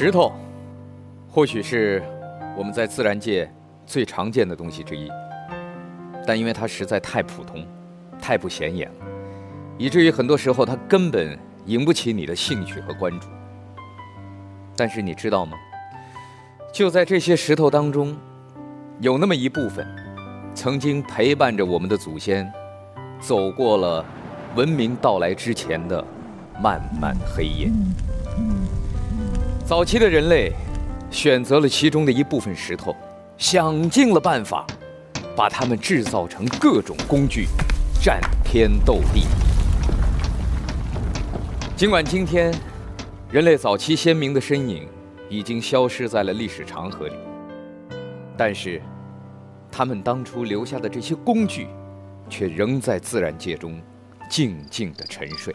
石头，或许是我们在自然界最常见的东西之一，但因为它实在太普通、太不显眼了，以至于很多时候它根本引不起你的兴趣和关注。但是你知道吗？就在这些石头当中，有那么一部分，曾经陪伴着我们的祖先，走过了文明到来之前的漫漫黑夜。早期的人类选择了其中的一部分石头，想尽了办法，把它们制造成各种工具，战天斗地。尽管今天人类早期鲜明的身影已经消失在了历史长河里，但是他们当初留下的这些工具，却仍在自然界中静静地沉睡。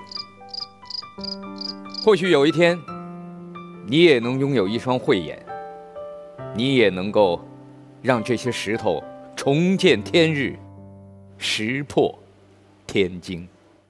或许有一天，你也能拥有一双慧眼，你也能够让这些石头重见天日，石破天惊。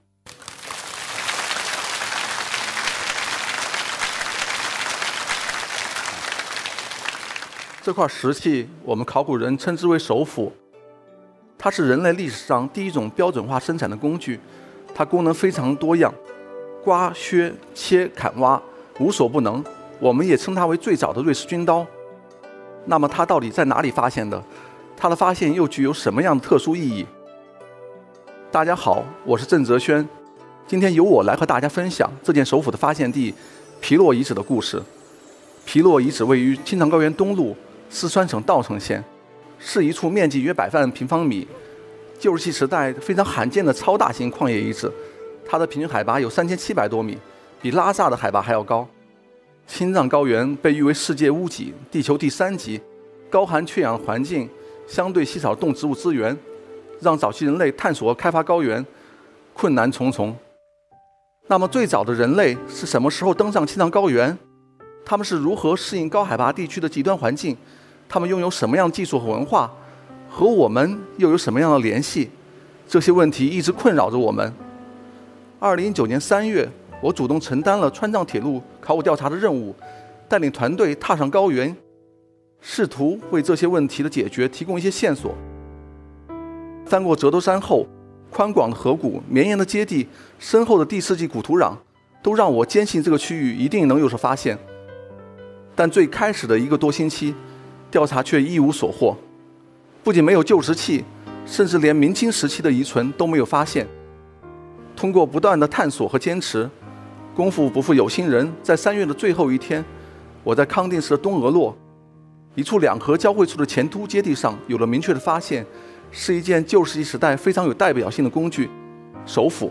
这块石器，我们考古人称之为手斧，它是人类历史上第一种标准化生产的工具，它功能非常多样，刮、削、切、砍、挖，无所不能。我们也称它为最早的瑞士军刀。那么它到底在哪里发现的？它的发现又具有什么样的特殊意义？大家好，我是郑泽轩，今天由我来和大家分享这件手斧的发现地皮洛遗址的故事。皮洛遗址位于青藏高原东麓四川省稻城县，是一处面积约100万平方米、旧石器时代非常罕见的超大型矿业遗址。它的平均海拔有3700多米，比拉萨的海拔还要高。青藏高原被誉为世界屋脊，地球第3极，高含缺氧环境，相对稀少动植物资源，让早期人类探索和开发高原困难重重。那么最早的人类是什么时候登上青藏高原？他们是如何适应高海拔地区的极端环境？他们拥有什么样的技术和文化？和我们又有什么样的联系？这些问题一直困扰着我们。2019年3月，我主动承担了川藏铁路考古调查的任务，带领团队踏上高原，试图为这些问题的解决提供一些线索。翻过折头山后，宽广的河谷、绵延的阶地、深厚的第4纪古土壤，都让我坚信这个区域一定能有所发现。但最开始的1个多星期，调查却一无所获，不仅没有旧石器，甚至连明清时期的遗存都没有发现。通过不断的探索和坚持，功夫不负有心人，在3月的最后一天，我在康定市的东额洛一处2河交汇处的前凸阶地上有了明确的发现，是一件旧石器时代非常有代表性的工具——手斧。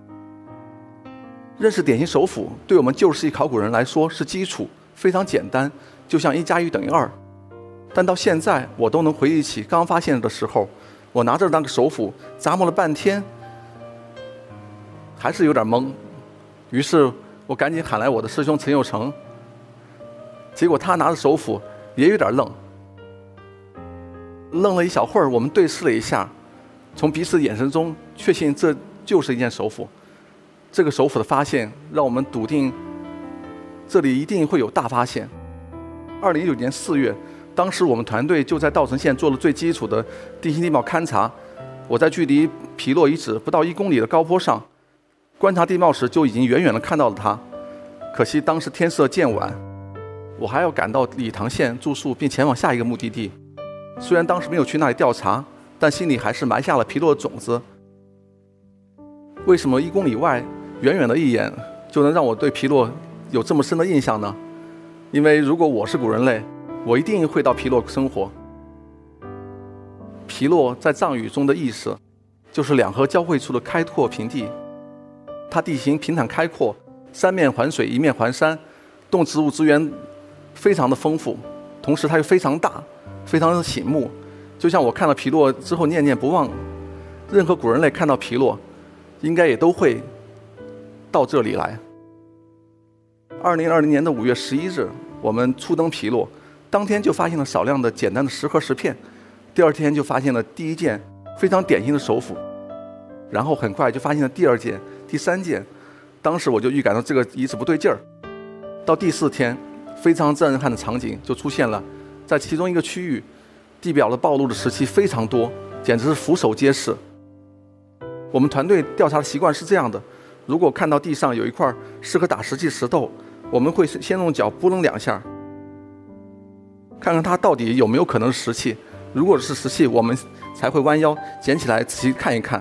认识典型手斧对我们旧石器考古人来说是基础，非常简单，就像1+1等于2。但到现在，我都能回忆起刚发现的时候，我拿着那个手斧咂摸了半天，还是有点懵。于是我赶紧喊来我的师兄陈佑成，结果他拿着手斧也有点愣。愣了一小会儿，我们对视了一下，从彼此的眼神中确信这就是一件手斧。这个手斧的发现让我们笃定这里一定会有大发现。2019年4月，当时我们团队就在稻城县做了最基础的地形地貌勘察。我在距离皮洛遗址不到1公里的高坡上观察地貌时，就已经远远地看到了它。可惜当时天色渐晚，我还要赶到理塘县住宿，并前往下一个目的地。虽然当时没有去那里调查，但心里还是埋下了皮洛的种子。为什么1公里外远远的一眼就能让我对皮洛有这么深的印象呢？因为如果我是古人类，我一定会到皮洛生活。皮洛在藏语中的意思就是2河交汇处的开拓平地。它地形平坦开阔，3面环水，1面环山，动植物资源非常的丰富，同时它又非常大，非常的醒目。就像我看到皮洛之后念念不忘，任何古人类看到皮洛应该也都会到这里来。2020年5月11日，我们初登皮洛，当天就发现了少量的简单的石盒石片，第2天就发现了第1件非常典型的手斧，然后很快就发现了第2件、第3件。当时我就预感到这个遗址不对劲儿。到第4天， 非常震撼的场景就出现了，在其中一个区域，地表的暴露的石器非常多，简直是俯首皆是。我们团队调查的习惯是这样的：如果看到地上有一块适合打石器石头，我们会先用脚拨楞2下，看看它到底有没有可能是石器。如果是石器，我们才会弯腰捡起来仔细看一看。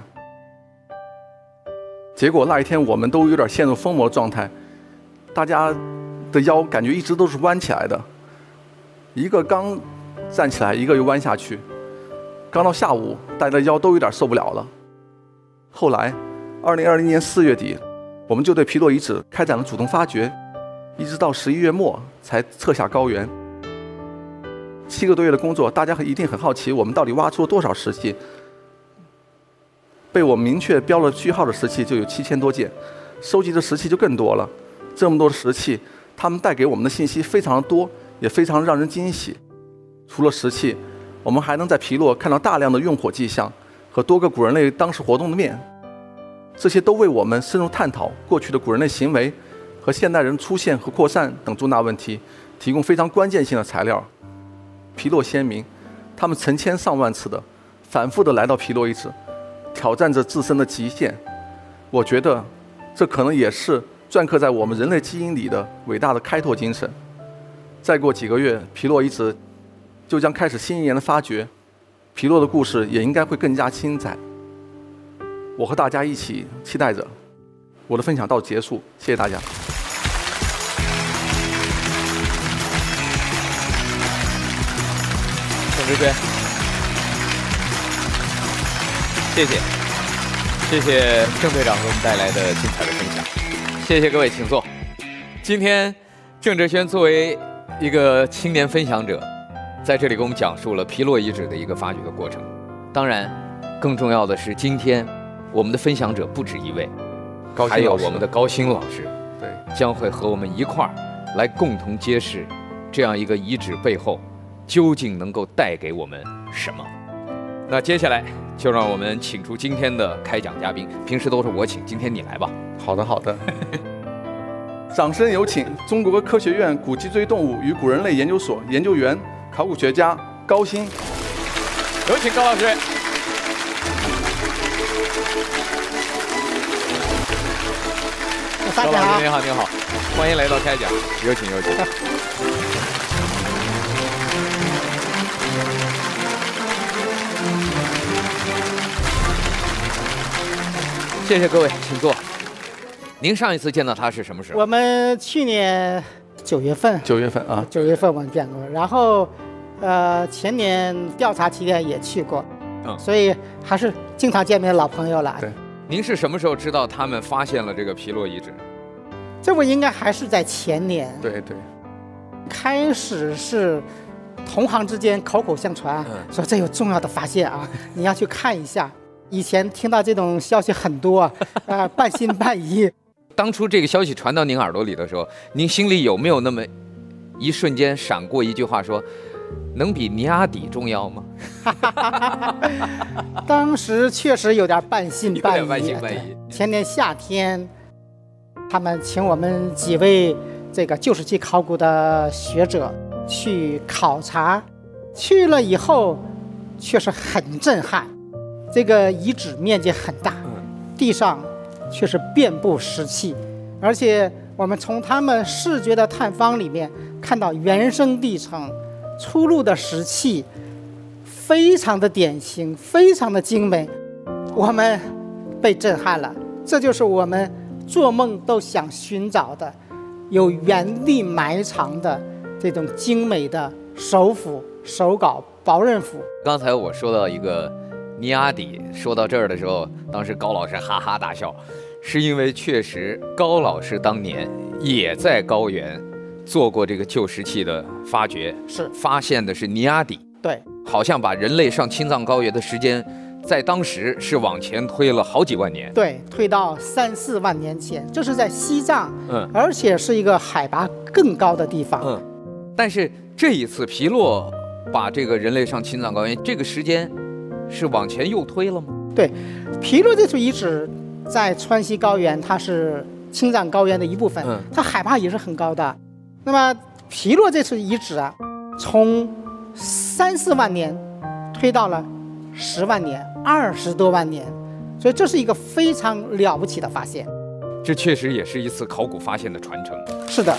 结果那一天我们都有点陷入疯魔的状态，大家的腰感觉一直都是弯起来的，一个刚站起来，一个又弯下去。刚到下午，大家的腰都有点受不了了。后来，2020年4月底，我们就对皮洛遗址开展了主动发掘，一直到11月末才撤下高原。7个多月的工作，大家一定很好奇，我们到底挖出了多少石器？被我们明确标了序号的石器就有7000多件，收集的石器就更多了。这么多的石器，它们带给我们的信息非常的多，也非常让人惊喜。除了石器，我们还能在皮洛看到大量的用火迹象和多个古人类当时活动的面，这些都为我们深入探讨过去的古人类行为和现代人出现和扩散等重大问题提供非常关键性的材料。皮洛先民，他们成千上万次的反复的来到皮洛遗址，挑战着自身的极限。我觉得这可能也是篆刻在我们人类基因里的伟大的开拓精神。再过几个月，皮洛遗址就将开始新一年的发掘，皮洛的故事也应该会更加精彩。我和大家一起期待着。我的分享到此结束，谢谢大家。 郑志娟，谢谢郑队长给我们带来的精彩的分享，谢谢各位，请坐。今天郑哲轩作为一个青年分享者，在这里给我们讲述了皮洛遗址的一个发掘的过程。当然，更重要的是，今天我们的分享者不止一位，还有我们的高鑫老师， 对， 将会和我们一块儿来共同揭示这样一个遗址背后究竟能够带给我们什么。那接下来就让我们请出今天的开讲嘉宾，平时都是我请，今天你来吧。 好的，好的。掌声有请中国科学院古脊椎动物与古人类研究所研究员、考古学家高鑫。 有请高老师。高老师您好，您好，欢迎来到开讲，有请有请。谢谢各位，请坐。您上一次见到他是什么时候？ 我们去年9月份。 9月份啊 ，9月份我们见过，然后前年调查期间也去过，所以还是经常见面的老朋友了。 对， 您是什么时候知道他们发现了这个皮洛遗址？ 这不应该还是在前年。 对对， 开始是同行之间口口相传，说这有重要的发现啊，你要去看一下。以前听到这种消息很多半信半疑。 当初这个消息传到您耳朵里的时候，您心里有没有那么一瞬间闪过一句话说，能比尼阿底重要吗？ 当时确实有点半信半疑。前年夏天，他们请我们几位这个旧石器考古的学者去考察，去了以后确实很震撼。这个遗址面积很大，地上却是遍布石器，而且我们从他们视觉的探方里面看到原生地层出露的石器非常的典型，非常的精美，我们被震撼了。这就是我们做梦都想寻找的，有原地埋藏的这种精美的手斧、手镐、薄刃斧。 刚才我说到一个尼阿底，说到这儿的时候，当时高老师哈哈大笑，是因为确实高老师当年也在高原做过这个旧石器的发掘， 是发现的是尼阿底。 对， 好像把人类上青藏高原的时间，在当时是往前推了好几万年。 对，推到3、4万年前，这是在西藏，而且是一个海拔更高的地方。 但是这一次皮洛把这个人类上青藏高原这个时间是往前又推了吗？ 对，皮洛这处遗址在川西高原，它是青藏高原的一部分，它海拔也是很高的。那么皮洛这次遗址啊，从3-4万年推到了10万年、20多万年，所以这是一个非常了不起的发现。 这确实也是一次考古发现的传承。 是的。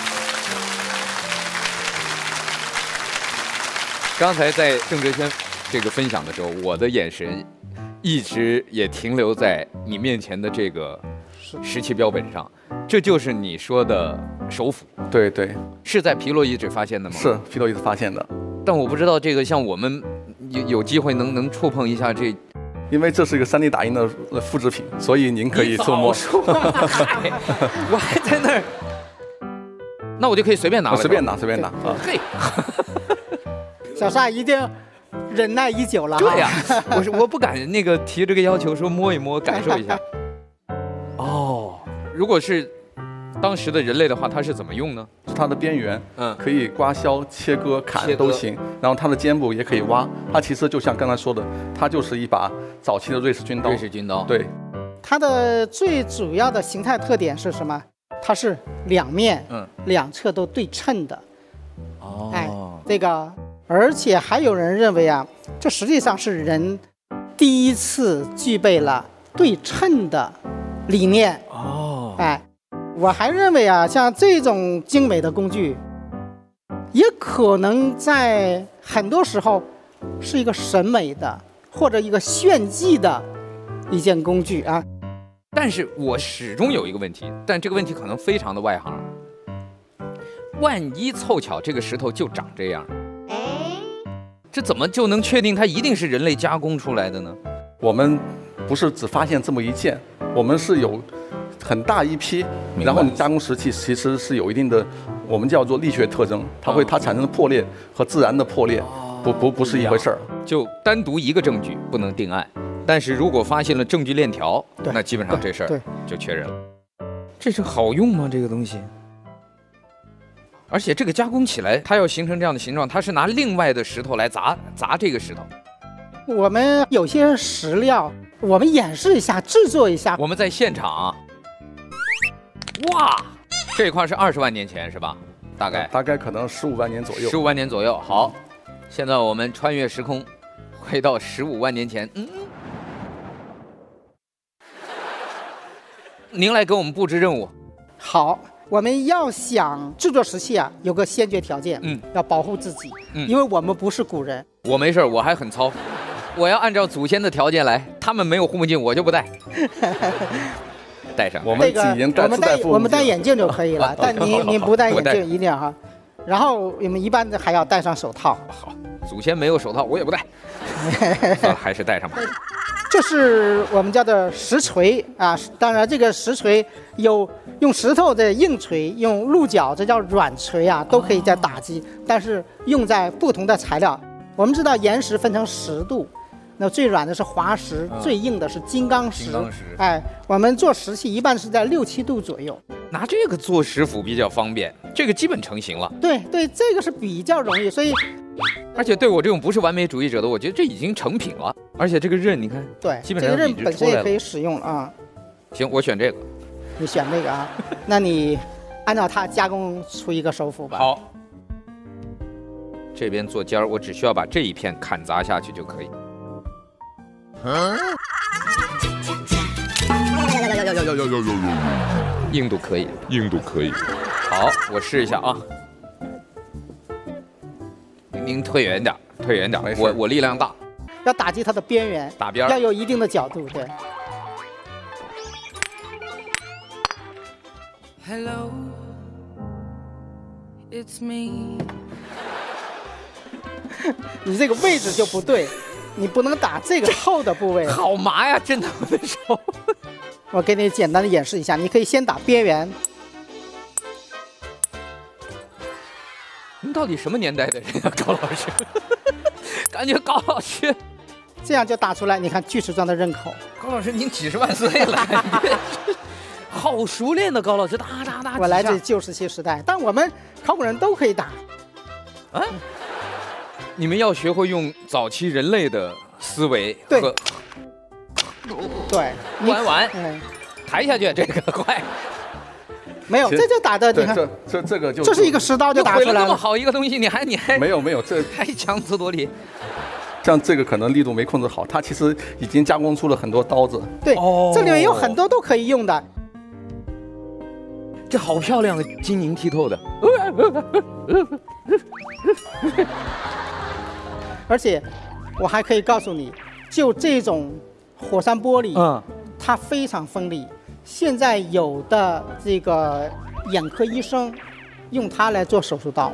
刚才在郑哲轩这个分享的时候，我的眼神一直也停留在你面前的这个石器标本上，这就是你说的首府。 对对， 是在皮洛遗址发现的吗？ 是皮洛遗址发现的。 但我不知道这个像我们有机会能触碰一下这， 因为这是一个3D 打印的复制品，所以您可以触摸。 我还在那儿，那我就可以随便拿了。 随便拿，随便拿啊！ 嘿， 小沙一定忍耐已久了。 对呀，我不敢那个提这个要求，说摸一摸感受一下。哦，如果是当时的人类的话，它是怎么用呢？ 它的边缘，可以刮削、切割、砍都行。然后它的肩部也可以挖。它其实就像刚才说的，它就是一把早期的瑞士军刀。 瑞士军刀。 对。 它的最主要的形态特点是什么？它是两面，两侧都对称的。 哦。 哎，这个，而且还有人认为啊，这实际上是人第一次具备了对称的理念。 哦。 哎。我还认为啊，像这种精美的工具，也可能在很多时候是一个审美的或者一个炫技的一件工具啊。 但是我始终有一个问题，但这个问题可能非常的外行。万一凑巧这个石头就长这样，这怎么就能确定它一定是人类加工出来的呢？ 我们不是只发现这么一件，我们是有很大一批，然后你加工石器其实是有一定的，我们叫做力学特征，它产生的破裂和自然的破裂不是一回事儿。 就单独一个证据不能定案，但是如果发现了证据链条，那基本上这事儿就确认了。这是好用吗？这个东西？而且这个加工起来，它要形成这样的形状，它是拿另外的石头来砸这个石头。 我们有些石料，我们演示一下，制作一下。 我们在现场。哇，这一块是20万年前是吧？大概可能15万年左右。 15万年左右。好，现在我们穿越时空，回到15万年前。您来给我们布置任务。 好，我们要想制作石器啊，有个先决条件，要保护自己，因为我们不是古人。 我没事，我还很糙，我要按照祖先的条件来，他们没有护目镜，我就不戴。戴上， 我们已经我们戴眼镜就可以了，但您不戴眼镜一定要哈。然后我们一般还要戴上手套。 好，祖先没有手套，我也不戴。算了，还是戴上吧。 这是我们叫做石锤啊，当然这个石锤有用石头的硬锤，用鹿角这叫软锤啊，都可以在打击，但是用在不同的材料。我们知道岩石分成10度。那最软的是滑石，最硬的是金刚石。哎，我们做石器一般是在6、7度左右。 拿这个做石斧比较方便，这个基本成型了。 对，这个是比较容易，所以， 而且对我这种不是完美主义者的，我觉得这已经成品了。而且这个刃，你看， 对， 基本上这个刃本身也可以使用了啊。 行，我选这个。 你选这个啊？那你按照它加工出一个手斧吧。 好。这边做尖儿，我只需要把这一片砍砸下去就可以。硬度可以， 硬度可以。 好，我试一下啊。您退远点，退远点。我力量大。 要打击它的边缘， 打边要有一定的角度，对。Hello, it's me 。你这个位置就不对。你不能打这个厚的部位， 好麻呀！真的，我的手。 我给你简单的演示一下，你可以先打边缘。 您到底什么年代的人啊，高老师？感觉高老师这样就打出来，你看锯齿状的刃口。 高老师，您几十万岁了，感觉好熟练的高老师，哒哒哒。 我来自旧石器时代，但我们考古人都可以打。 啊？你们要学会用早期人类的思维和对玩，抬下去这个快。 没有，这就打的，你看， 这个就这是一个石刀就打出来了。 这么好一个东西，你还没有，这还强词夺理。 像这个可能力度没控制好，它其实已经加工出了很多刀子。 对，这里面有很多都可以用的。 这好漂亮的，晶莹剔透的。 而且，我还可以告诉你，就这种火山玻璃，它非常锋利。现在有的这个眼科医生用它来做手术刀。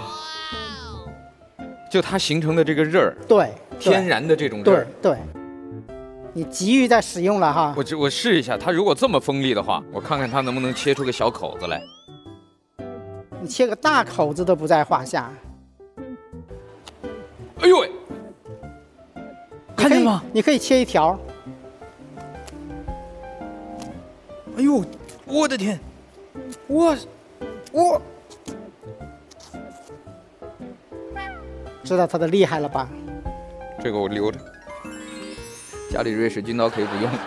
就它形成的这个刃儿， 对， 天然的这种刃儿， 对，你急于在使用了哈。 我试一下，它如果这么锋利的话，我看看它能不能切出个小口子来。 你切个大口子都不在话下。 哎呦喂，看见吗？ 你可以切一条。 哎呦，我的天，我。 知道它的厉害了吧？ 这个我留着，家里瑞士军刀可以不用。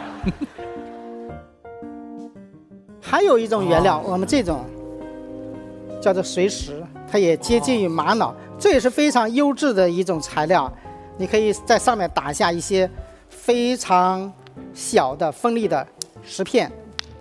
还有一种原料，我们这种叫做水石，它也接近于玛瑙，这也是非常优质的一种材料。你可以在上面打下一些非常小的锋利的石片，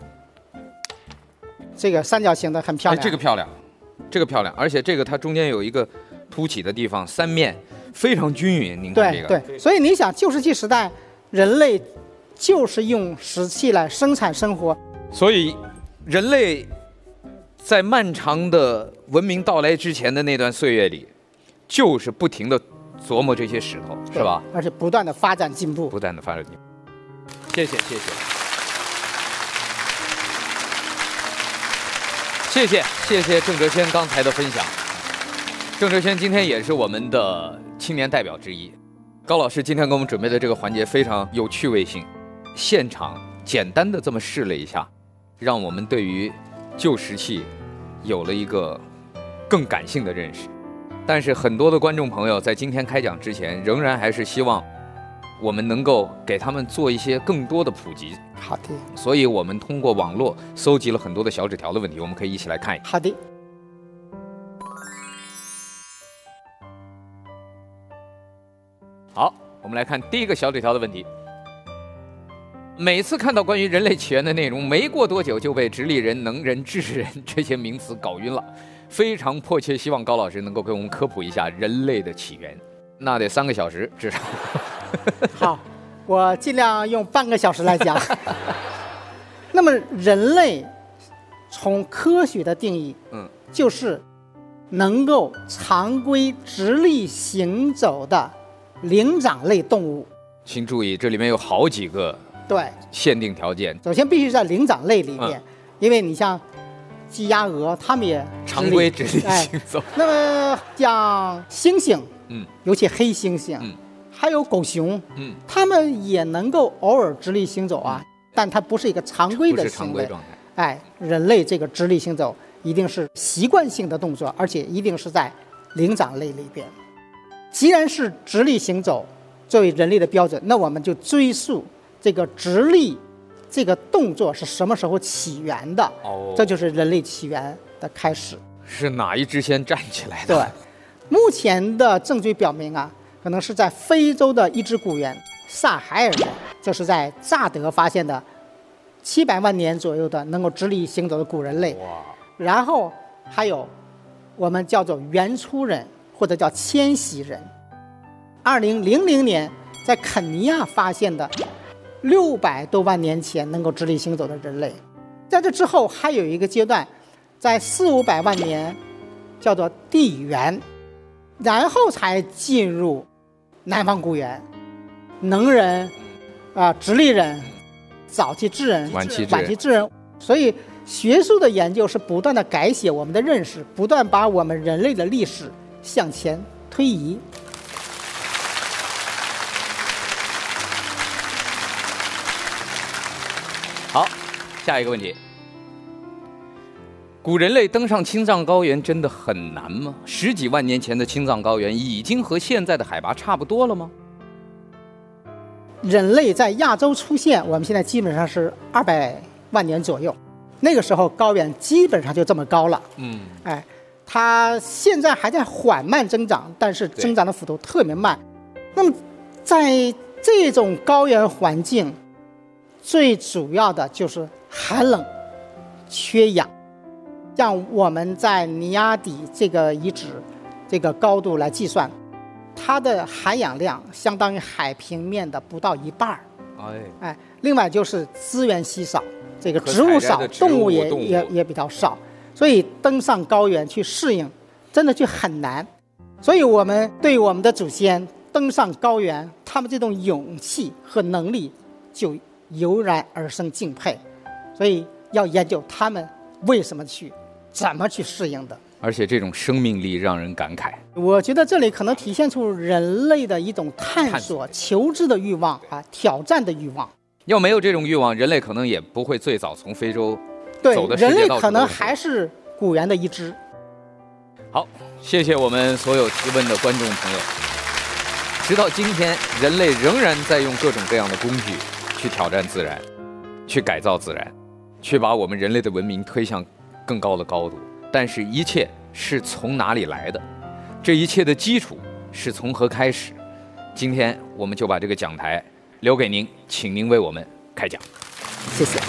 这个三角形的很漂亮。 这个漂亮，这个漂亮，而且这个它中间有一个凸起的地方，三面非常均匀。您看这个， 对，所以你想，旧石器时代人类就是用石器来生产生活， 所以人类在漫长的文明到来之前的那段岁月里，就是不停的琢磨这些石头，是吧？ 而且不断的发展进步， 不断的发展进步。谢谢。谢谢郑哲先刚才的分享。郑哲先今天也是我们的青年代表之一。高老师今天给我们准备的这个环节非常有趣味性，现场简单的这么试了一下，让我们对于旧石器有了一个更感性的认识。但是很多的观众朋友在今天开讲之前，仍然还是希望我们能够给他们做一些更多的普及。 好的。 所以我们通过网络搜集了很多的小纸条的问题，我们可以一起来看一下。 好的。 好，我们来看第一个小纸条的问题。每次看到关于人类起源的内容，没过多久就被直立人、能人、智人这些名词搞晕了。非常迫切希望高老师能够给我们科普一下人类的起源，那得3个小时至少。 好，我尽量用半个小时来讲。那么人类从科学的定义，就是能够常规直立行走的灵长类动物。 请注意，这里面有好几个限定条件。 首先必须在灵长类里面，因为你像鸡、鸭、鹅，它们也常规直立行走。 那么像猩猩，尤其黑猩猩，还有狗熊，它们也能够偶尔直立行走啊，但它不是一个常规的行为状态。 人类这个直立行走一定是习惯性的动作，而且一定是在灵长类里边。既然是直立行走作为人类的标准，那我们就追溯这个直立这个动作是什么时候起源的？这就是人类起源的开始。 是哪一只先站起来的？ 对，目前的证据表明啊，可能是在非洲的一支古猿萨海尔人，就是在乍得发现的700万年左右的能够直立行走的古人类。然后还有我们叫做原初人或者叫迁徙人。2000年在肯尼亚发现的600多万年前能够直立行走的人类。在这之后还有一个阶段，在400-500万年叫做地猿，然后才进入南方古猿、能人直立人、早期智人、晚期智人。所以学术的研究是不断的改写我们的认识，不断把我们人类的历史向前推移。 好，下一个问题。古人类登上青藏高原真的很难吗？10几万年前的青藏高原已经和现在的海拔差不多了吗？ 人类在亚洲出现，我们现在基本上是200万年左右。 那个时候高原基本上就这么高了。哎，它现在还在缓慢增长，但是增长的幅度特别慢。那么在这种高原环境，最主要的就是寒冷、缺氧。像我们在尼亚底这个遗址这个高度来计算，它的含氧量相当于海平面的不到一半。哎，另外就是资源稀少，这个植物少，动物也比较少，所以登上高原去适应，真的就很难。所以我们对我们的祖先登上高原，他们这种勇气和能力就油然而生敬佩。所以要研究他们为什么怎么去适应的。 而且这种生命力让人感慨。 我觉得这里可能体现出人类的一种探索、求知的欲望啊，挑战的欲望。 要没有这种欲望，人类可能也不会最早从非洲走的世界到处。 对，人类可能还是古猿的一支。 好，谢谢我们所有提问的观众朋友。直到今天，人类仍然在用各种各样的工具去挑战自然，去改造自然，去把我们人类的文明推向更高的高度。但是，一切是从哪里来的？这一切的基础是从何开始？今天我们就把这个讲台留给您，请您为我们开讲。 谢谢。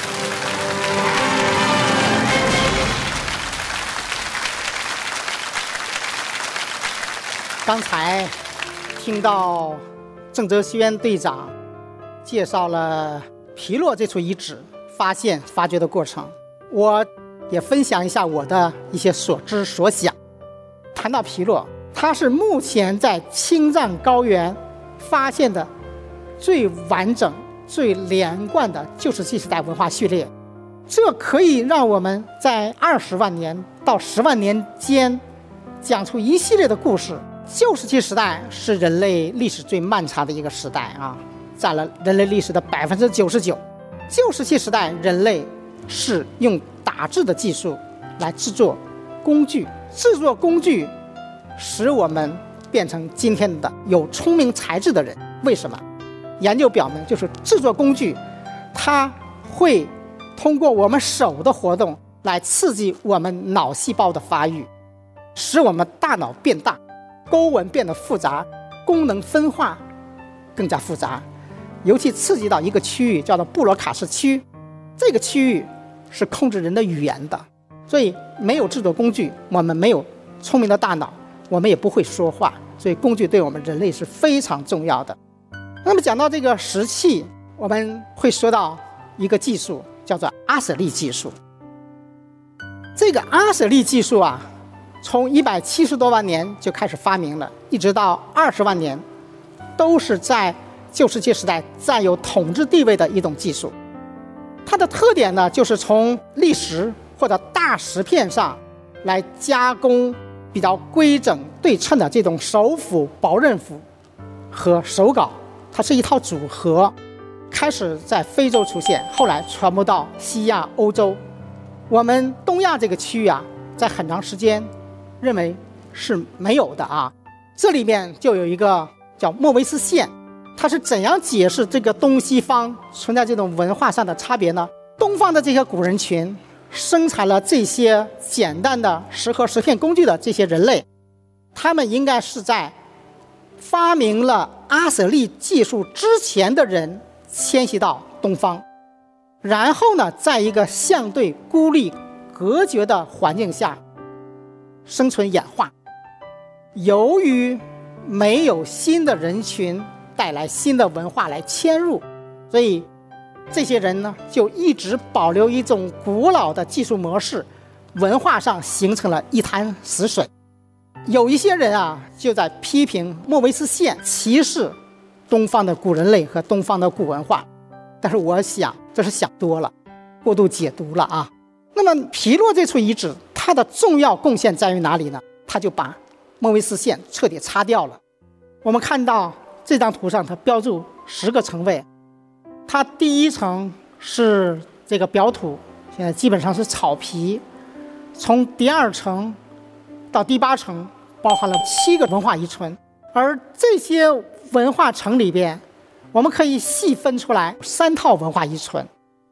刚才听到郑哲轩队长介绍了皮洛这处遗址发掘的过程，我也分享一下我的一些所知所想。谈到皮洛，它是目前在青藏高原发现的最完整、最连贯的旧石器时代文化序列。这可以让我们在20万年到10万年间讲出一系列的故事。旧石器时代是人类历史最漫长的一个时代啊，占了人类历史的99%。旧石器时代，人类是用打制的技术来制作工具，制作工具使我们变成今天的有聪明才智的人。为什么？研究表明，就是制作工具，它会通过我们手的活动来刺激我们脑细胞的发育，使我们大脑变大，沟纹变得复杂，功能分化更加复杂。尤其刺激到一个区域叫做布罗卡氏区，这个区域是控制人的语言的。所以没有制作工具，我们没有聪明的大脑，我们也不会说话。所以工具对我们人类是非常重要的。那么讲到这个石器，我们会说到一个技术，叫做阿舍利技术。这个阿舍利技术啊，从170多万年就开始发明了，一直到20万年，都是在旧石器时代占有统治地位的一种技术。它的特点呢，就是从砾石或者大石片上来加工比较规整对称的这种手斧、薄刃斧和手镐，它是一套组合，开始在非洲出现，后来传播到西亚、欧洲。我们东亚这个区域啊，在很长时间认为是没有的啊。这里面就有一个叫莫维斯线，它是怎样解释这个东西方存在这种文化上的差别呢？东方的这些古人群生产了这些简单的石盒石片工具的这些人类，他们应该是在发明了阿舍利技术之前的人迁徙到东方，然后呢，在一个相对孤立隔绝的环境下生存演化。由于没有新的人群带来新的文化来迁入，所以这些人呢就一直保留一种古老的技术模式，文化上形成了一潭死水。有一些人啊就在批评莫维斯线歧视东方的古人类和东方的古文化，但是我想这是想多了，过度解读了啊。那么皮洛这处遗址它的重要贡献在于哪里呢？它就把莫维斯线彻底擦掉了。我们看到这张图上它标注10个层位，它第一层是这个表土，现在基本上是草皮，从第2层到第8层包含了7个文化遗存，而这些文化层里边，我们可以细分出来3套文化遗存。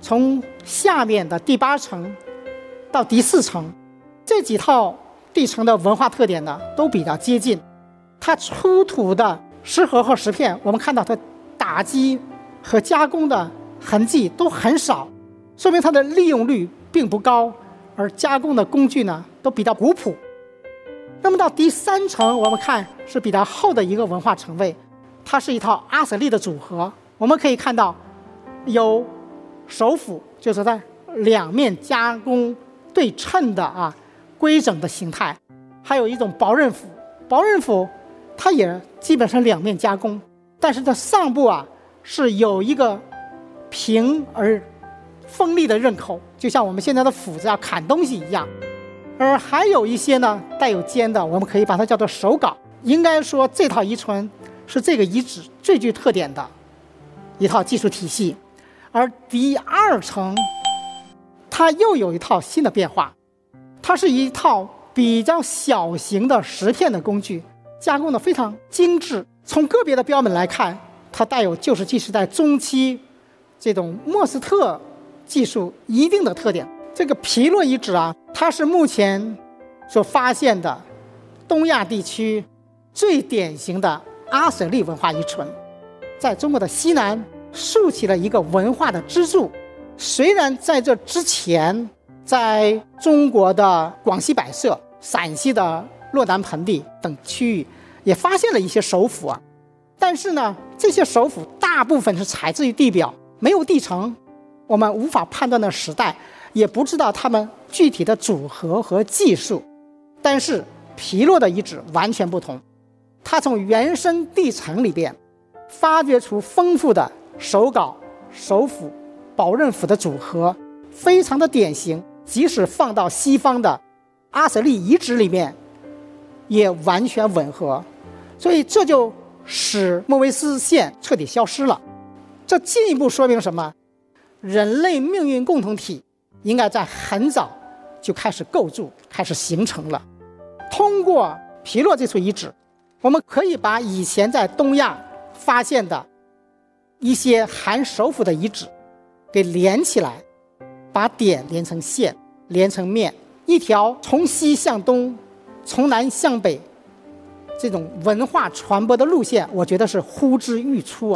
从下面的第8层到第4层，这几套地层的文化特点呢都比较接近。它出土的石盒和石片，我们看到它打击和加工的痕迹都很少，说明它的利用率并不高，而加工的工具呢都比较古朴。那么到第3层，我们看是比较厚的一个文化层位，它是一套阿舍利的组合。我们可以看到有手斧，就是在两面加工对称的规整的形态，还有一种薄刃斧。薄刃斧它也基本上两面加工，但是它上部是有一个平而锋利的刃口，就像我们现在的斧子砍东西一样。而还有一些呢带有尖的，我们可以把它叫做手镐。应该说这套遗存是这个遗址最具特点的一套技术体系。而第2层它又有一套新的变化，它是一套比较小型的石片的工具，加工的非常精致。从个别的标本来看，它带有旧石器时代中期这种莫斯特技术一定的特点。这个皮洛遗址它是目前所发现的东亚地区最典型的阿舍利文化遗存，在中国的西南竖起了一个文化的支柱。虽然在这之前，在中国的广西百色、陕西的洛南盆地等区域也发现了一些手斧但是呢，这些手斧大部分是采自于地表，没有地层，我们无法判断的时代，也不知道它们具体的组合和技术。但是皮洛的遗址完全不同，它从原生地层里边发掘出丰富的手镐、手斧、薄刃斧的组合，非常的典型，即使放到西方的阿舍利遗址里面也完全吻合。所以这就使莫维斯县彻底消失了。这进一步说明什么？人类命运共同体应该在很早就开始构筑，开始形成了。通过皮洛这处遗址，我们可以把以前在东亚发现的一些含手斧的遗址给连起来，把点连成线，连成面，一条从西向东，从南向北这种文化传播的路线，我觉得是呼之欲出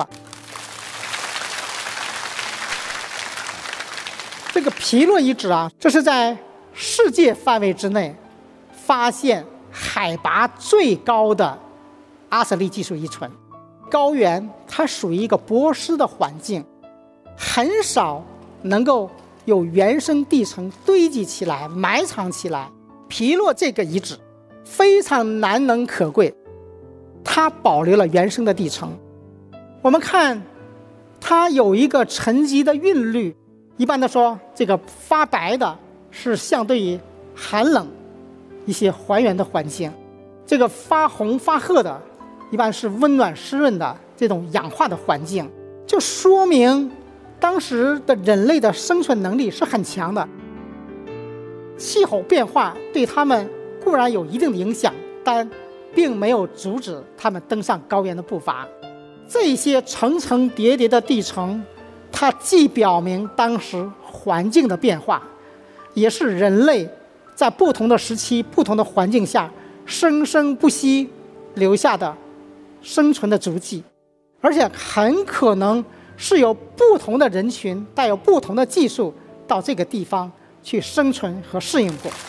这个皮洛遗址这是在世界范围之内发现海拔最高的阿舍利技术遗存。高原它属于一个波湿的环境，很少能够有原生地层堆积起来、埋藏起来。皮洛这个遗址非常难能可贵，它保留了原生的地层。我们看它有一个沉积的韵律，一般的说，这个发白的是相对于寒冷一些还原的环境，这个发红发褐的一般是温暖湿润的这种氧化的环境，就说明当时的人类的生存能力是很强的。气候变化对他们固然有一定的影响，但并没有阻止他们登上高原的步伐。这些层层叠叠的地层，它既表明当时环境的变化，也是人类在不同的时期、不同的环境下生生不息留下的生存的足迹，而且很可能是由不同的人群带有不同的技术到这个地方去生存和适应过。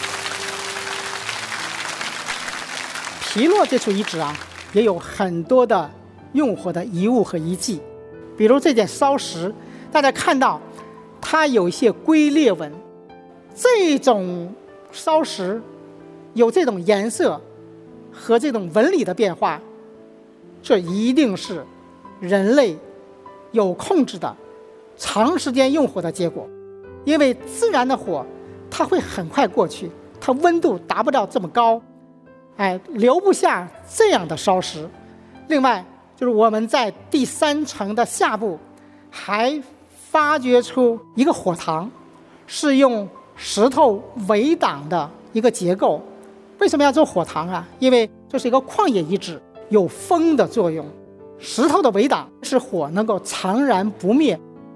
皮洛这处遗址也有很多的用火的遗物和遗迹，比如这件烧石，大家看到它有一些龟裂纹，这种烧石有这种颜色和这种纹理的变化，这一定是人类有控制的长时间用火的结果。因为自然的火它会很快过去，它温度达不到这么高，留不下这样的烧石。另外就是我们在第3层的下部还发掘出一个火塘，是用石头围挡的一个结构。为什么要做火塘因为这是一个旷野遗址，有风的作用，石头的围挡使火能够长燃不灭。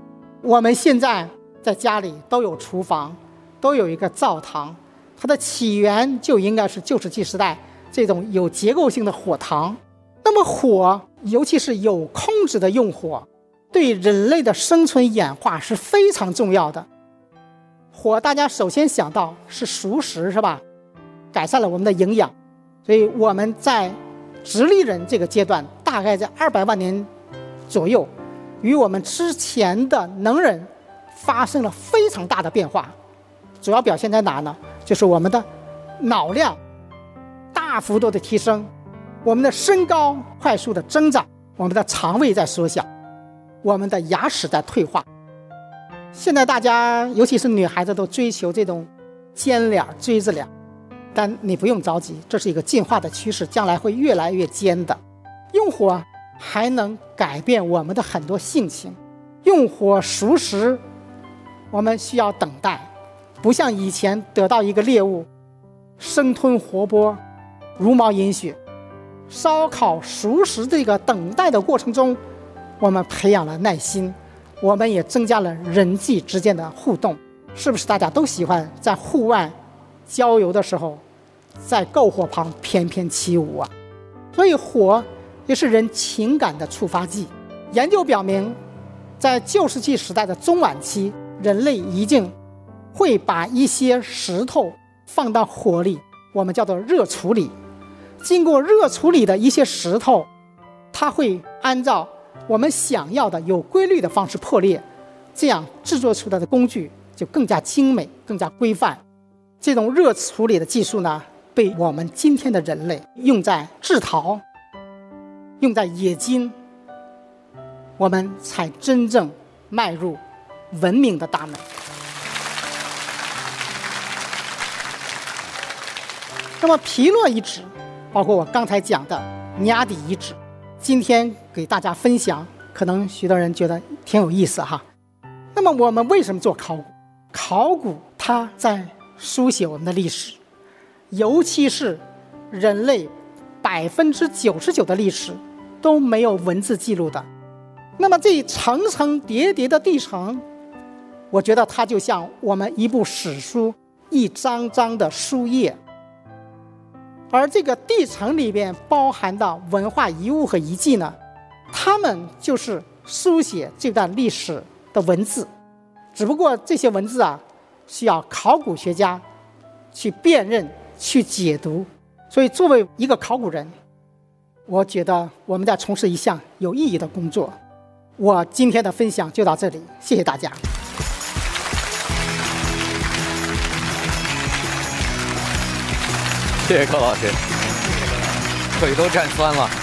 我们现在在家里都有厨房，都有一个灶堂，它的起源就应该是旧石器时代这种有结构性的火塘。那么火，尤其是有控制的用火，对人类的生存演化是非常重要的。火大家首先想到是熟食，是吧？改善了我们的营养，所以我们在直立人这个阶段，大概在200万年左右，与我们之前的能人发生了非常大的变化。主要表现在哪呢？就是我们的脑量大幅度的提升，我们的身高快速的增长，我们的肠胃在缩小，我们的牙齿在退化。现在大家尤其是女孩子都追求这种尖脸锥子脸，但你不用着急，这是一个进化的趋势，将来会越来越尖的。用火还能改变我们的很多性情，用火熟食我们需要等待，不像以前得到一个猎物生吞活剥，茹毛饮血。烧烤熟食这个等待的过程中，我们培养了耐心，我们也增加了人际之间的互动。是不是大家都喜欢在户外郊游的时候在篝火旁翩翩起舞啊？所以火也是人情感的触发剂。研究表明，在旧石器时代的中晚期，人类已经会把一些石头放到火里，我们叫做热处理。经过热处理的一些石头，它会按照我们想要的有规律的方式破裂，这样制作出来的工具就更加精美，更加规范。这种热处理的技术呢，被我们今天的人类用在制陶，用在冶金，我们才真正迈入文明的大门。那么皮洛遗址，包括我刚才讲的尼亚底遗址，今天给大家分享，可能许多人觉得挺有意思哈。那么我们为什么做考古？考古它在书写我们的历史，尤其是人类99%的历史都没有文字记录的。那么这层层叠叠的地层，我觉得它就像我们一部史书，一张张的书页。而这个地层里边包含的文化遗物和遗迹呢，它们就是书写这段历史的文字。只不过这些文字啊，需要考古学家去辨认、去解读。所以作为一个考古人，我觉得我们在从事一项有意义的工作。我今天的分享就到这里，谢谢大家。 谢谢高老师，腿都站酸了。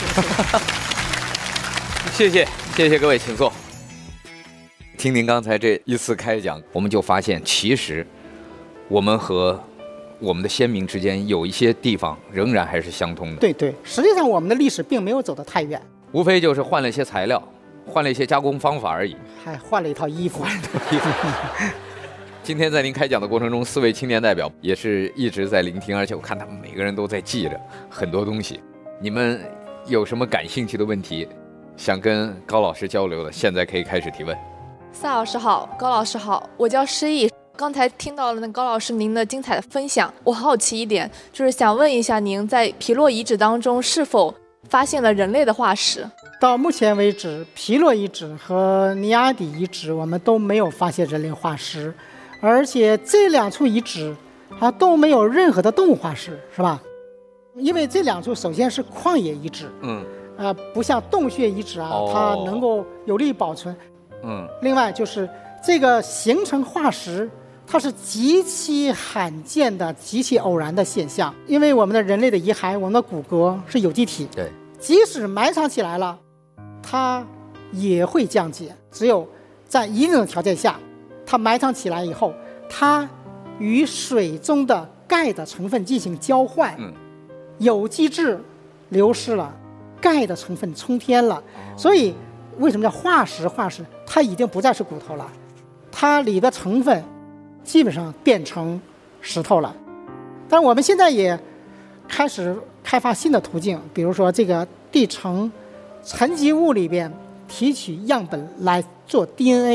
谢谢各位，请坐。听您刚才这一次开讲，我们就发现，其实我们和我们的先民之间有一些地方仍然还是相通的。 对，实际上我们的历史并没有走得太远， 无非就是换了一些材料，换了一些加工方法而已， 还换了一套衣服。 今天在您开讲的过程中，4位青年代表也是一直在聆听，而且我看他们每个人都在记着很多东西。你们有什么感兴趣的问题想跟高老师交流的，现在可以开始提问。 萨老师好，高老师好，我叫诗意。刚才听到了高老师您的精彩的分享，我好奇一点，就是想问一下您在皮洛遗址当中是否发现了人类的化石？ 到目前为止，皮洛遗址和尼亚底遗址我们都没有发现人类化石，而且这2处遗址都没有任何的动物化石，是吧？因为这2处首先是旷野遗址，不像洞穴遗址它能够有力保存，另外就是这个形成化石，它是极其罕见的、极其偶然的现象。因为我们的人类的遗骸，我们的骨骼是有机体， 对， 即使埋藏起来了，它也会降解。只有在一定的条件下，它埋藏起来以后，它与水中的钙的成分进行交换，有机质流失了，钙的成分冲天了，所以为什么叫化石？化石它已经不再是骨头了，它里的成分基本上变成石头了。但是我们现在也开始开发新的途径，比如说这个地层沉积物里边提取样本来做 DNA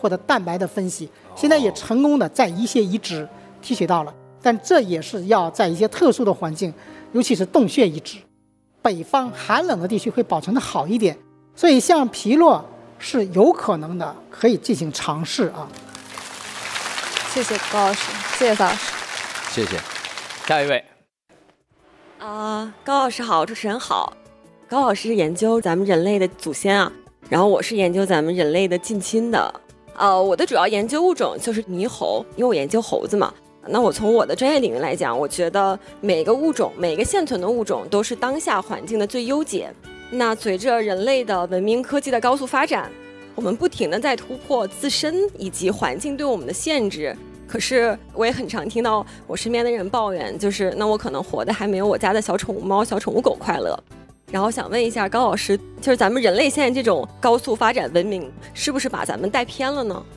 或者蛋白的分析，现在也成功的在一些遗址提取到了，但这也是要在一些特殊的环境，尤其是洞穴遗址，北方寒冷的地区会保存的好一点，所以像皮洛是有可能的，可以进行尝试啊。 谢谢高老师，谢谢撒老师， 谢谢。下一位。 高老师好，主持人好。高老师是研究咱们人类的祖先啊，然后我是研究咱们人类的近亲的。我的主要研究物种就是猕猴，因为我研究猴子嘛。那我从我的专业领域来讲，我觉得每个物种，每个现存的物种都是当下环境的最优解。那随着人类的文明科技的高速发展，我们不停地在突破自身以及环境对我们的限制。可是我也很常听到我身边的人抱怨，就是那我可能活得还没有我家的小宠物猫、小宠物狗快乐。然后想问一下高老师，就是咱们人类现在这种高速发展文明，是不是把咱们带偏了呢？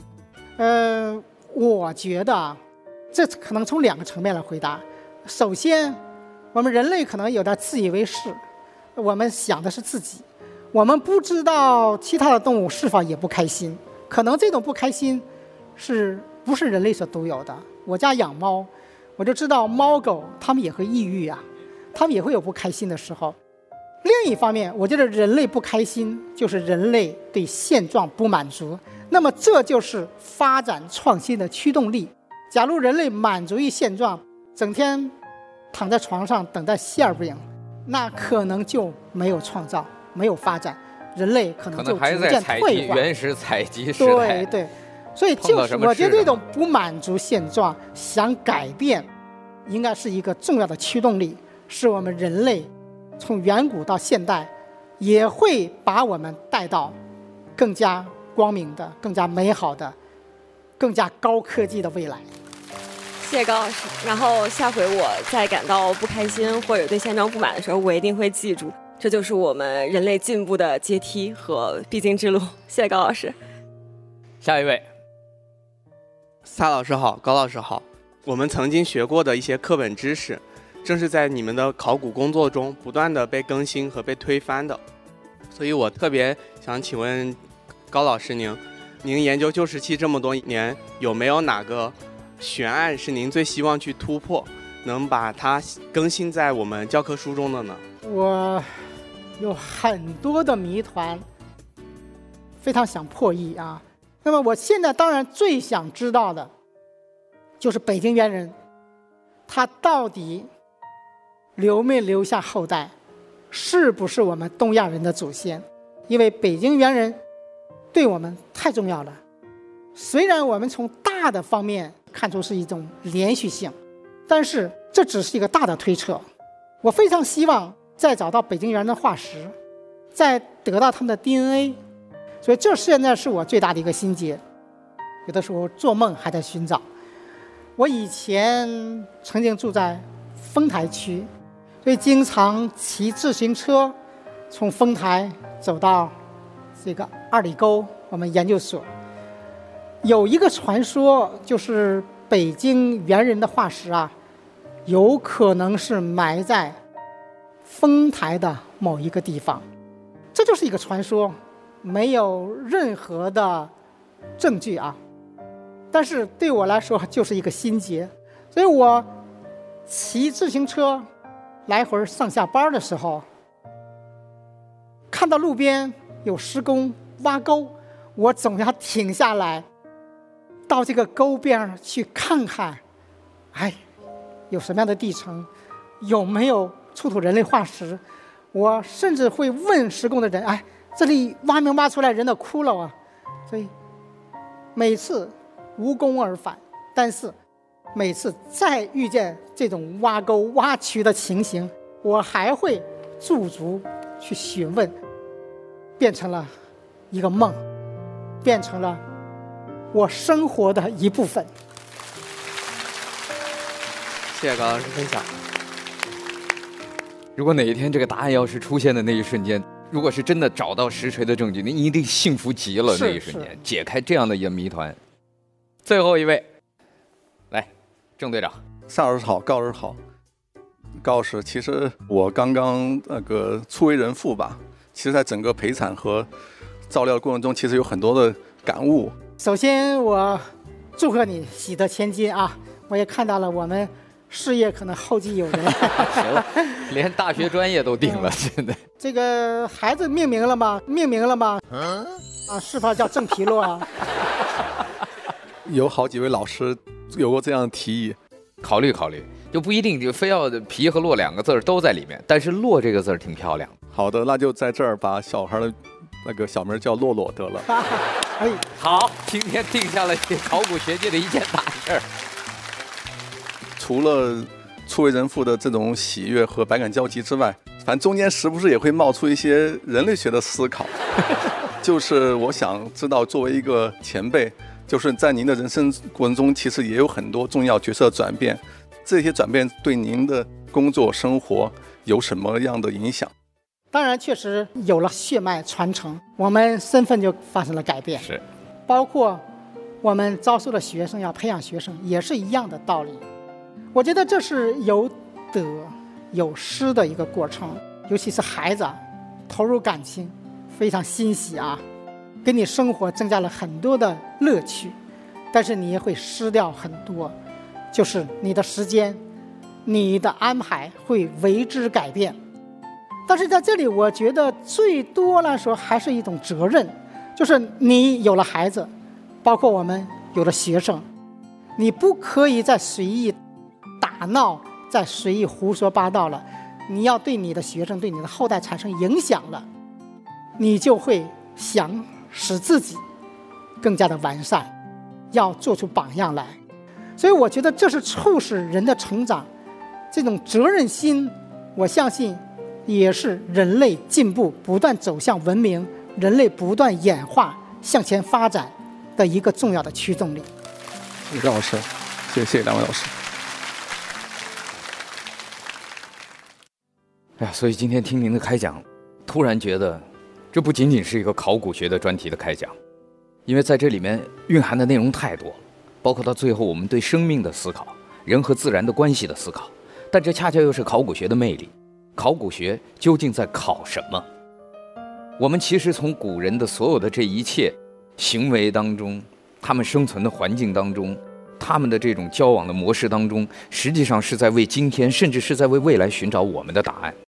我觉得这可能从2个层面来回答。首先，我们人类可能有点自以为是，我们想的是自己，我们不知道其他的动物是否也不开心。可能这种不开心是不是人类所独有的？我家养猫，我就知道猫狗它们也会抑郁啊，它们也会有不开心的时候。另一方面，我觉得人类不开心就是人类对现状不满足，那么这就是发展创新的驱动力。假如人类满足于现状，整天躺在床上等待馅饼，那可能就没有创造，没有发展，人类可能就逐渐退化。 原始采集时代。 对，所以就是我觉得这种不满足现状想改变，应该是一个重要的驱动力，是我们人类从远古到现代也会把我们带到更加光明的、更加美好的、更加高科技的未来。 谢谢高老师。然后下回我再感到不开心或者对现状不满的时候，我一定会记住，这就是我们人类进步的阶梯和必经之路。谢谢高老师。 下一位。 撒老师好，高老师好。我们曾经学过的一些课本知识，正是在你们的考古工作中不断的被更新和被推翻的。所以我特别想请问高老师您研究旧石器这么多年，有没有哪个悬案是您最希望去突破，能把它更新在我们教科书中的呢？ 我有很多的谜团非常想破译啊。那么我现在当然最想知道的就是北京猿人，他到底留没留下后代，是不是我们东亚人的祖先？因为北京猿人对我们太重要了。虽然我们从大的方面看出是一种连续性，但是这只是一个大的推测。我非常希望再找到北京猿人的化石，再得到他们的 DNA， 所以这现在是我最大的一个心结。有的时候做梦还在寻找。我以前曾经住在丰台区，所以经常骑自行车从丰台走到这个二里沟我们研究所。有一个传说，就是北京猿人的化石啊，有可能是埋在丰台的某一个地方。这就是一个传说，没有任何的证据啊。但是对我来说就是一个心结，所以我骑自行车来回上下班的时候，看到路边有施工挖沟，我总要停下来，到这个沟边去看看，有什么样的地层，有没有出土人类化石。我甚至会问施工的人，这里挖没挖出来人的骷髅啊？所以每次无功而返，但是每次再遇见这种挖沟挖渠的情形，我还会驻足去询问，变成了一个梦，变成了我生活的一部分。 谢谢高老师分享。 如果哪一天这个答案要是出现的那一瞬间，如果是真的找到实锤的证据，您一定幸福极了。那一瞬间解开这样的一个谜团。最后一位，来，郑队长。 撒老师好，高老师好。高老师，其实我刚刚初为人父吧，其实在整个陪产和照料的过程中，其实有很多的感悟。 首先我祝贺你喜得千金啊！我也看到了我们事业可能后继有人。 行了，连大学专业都定了，现在。 这个孩子命名了吗？命名了吗？啊，是否叫郑皮洛啊？ 有好几位老师有过这样的提议， 考虑考虑，就不一定就非要皮和洛2个字都在里面，但是洛这个字挺漂亮。 好的，那就在这儿把小孩的那个小名叫洛洛得了。 哎， 好，今天定下了考古学界的一件大事儿。 除了初为人父的这种喜悦和百感交集之外，反正中间时不时也会冒出一些人类学的思考。就是我想知道，作为一个前辈，就是在您的人生过程中，其实也有很多重要角色转变，这些转变对您的工作生活有什么样的影响？ 当然，确实有了血脉传承，我们身份就发生了改变。 是， 包括我们招收的学生要培养学生，也是一样的道理。我觉得这是有得有失的一个过程，尤其是孩子啊，投入感情，非常欣喜啊，给你生活增加了很多的乐趣，但是你也会失掉很多，就是你的时间，你的安排会为之改变。但是在这里，我觉得最多来说还是一种责任，就是你有了孩子，包括我们有了学生，你不可以再随意打闹，再随意胡说八道了。你要对你的学生、对你的后代产生影响了，你就会想使自己更加的完善，要做出榜样来。所以我觉得这是促使人的成长，这种责任心，我相信也是人类进步不断走向文明，人类不断演化向前发展的一个重要的驱动力。 谢谢老师，谢谢两位老师。 哎呀，所以今天听您的开讲，突然觉得这不仅仅是一个考古学的专题的开讲，因为在这里面蕴含的内容太多，包括到最后我们对生命的思考，人和自然的关系的思考，但这恰恰又是考古学的魅力。考古学究竟在考什么？我们其实从古人的所有的这一切行为当中，他们生存的环境当中，他们的这种交往的模式当中，实际上是在为今天，甚至是在为未来寻找我们的答案。